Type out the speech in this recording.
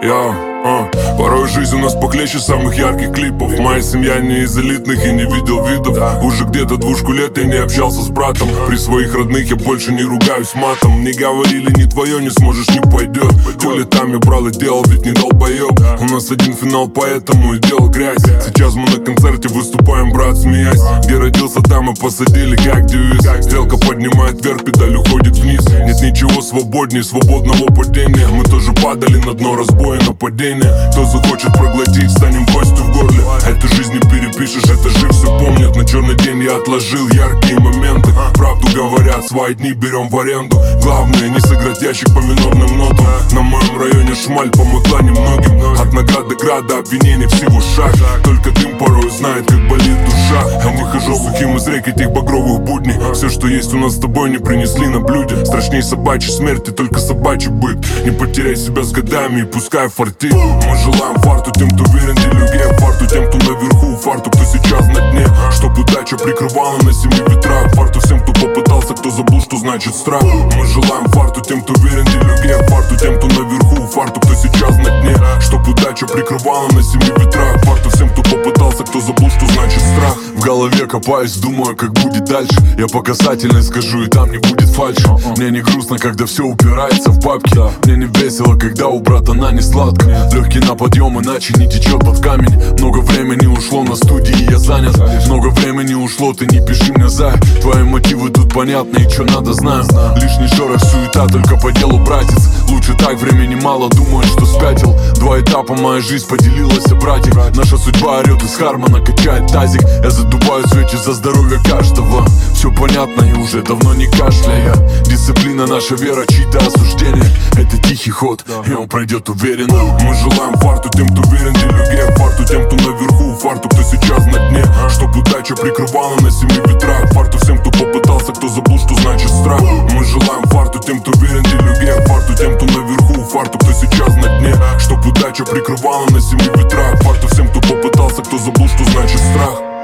Порой жизнь у нас похлеще самых ярких клипов. Моя семья не из элитных и не видел видов. Уже где-то 2 лет я не общался с братом. При своих родных я больше не ругаюсь матом. Не говорили, не твое, не сможешь, не пойдет. Хули там я брал и делал, ведь не долбоеб. У нас один финал, поэтому и делал грязь. Сейчас мы на концерте выступаем, брат, смеясь. Где родился, там и посадили, как девиз. Стрелка поднимает вверх, педаль уходит вниз. Нет ничего свободнее свободного падения. Мы тоже падали на дно разбоя, нападения. Кто захочет проглотить, станем костью в горле. Эту жизнь не перепишешь, этажи все помнят. На черный день я отложил яркие моменты. Правду говорят, свои дни берем в аренду. Главное не сыграть ящик по минорным нотам. На моем районе шмаль помогла немногим. От наград до града обвинений всего шаг. Только дым порой знает, как болит душа. Я выхожу сухим из рек этих багровых будней. Все, что есть у нас с тобой, не принесли на блюде. Страшней собачьей смерти, только собачий быт. Не потеряй себя с годами и пускай фартит. Мы желаем фарту тем, кто верен делюге. Фарту тем, кто наверху, фарту, кто сейчас на дне. Чтоб удача прикрывала на 7 ветрах. Фарту всем, кто попытался, кто забыл, что значит страх. Мы желаем фарту тем, кто верен делюге. Фарту тем, кто наверху, фарту, кто сейчас на дне. Чтоб удача прикрывала на 7 ветрах. Фарту всем, кто попытался, кто забыл, что значит страх. В голове копаюсь, думаю, как будет дальше. Я по касательной скажу, и там не будет фальши. Мне не грустно, когда все упирается в бабки. Мне не весело, когда у брата она не сладко. Легкий на подъем, иначе не течет под камень. Много времени ушло на студии, я занят. Много времени ушло, ты не пиши мне за. Твои мотивы тут понятны, и чё надо знаю. Лишний шорох, суета, только по делу, братец. Лучше так, времени мало, думаю, что спятил. 2 этапа, моя жизнь поделилась, братик. Наша судьба орет из Хармона, качает тазик. Я задуваю свечи за здоровье каждого. Все понятно и уже давно не кашляя. Дисциплина, наша вера, чьи-то осуждения. Это тихий ход, и он пройдет уверенно. Мы желаем фарту тем, кто верен делюге. Фарту тем, кто наверху, фарту, кто сейчас на дне. Чтоб удача прикрывала на 7 ветрах. Фарту всем, кто попытался, кто забыл, что значит страх. Мы желаем фарту тем, кто верен делюге. Фарту тем, кто наверху, фарту, кто сейчас на дне. Чтоб удача прикрывала на 7 ветрах. Фарту всем, кто попытался, кто забыл, что значит страх.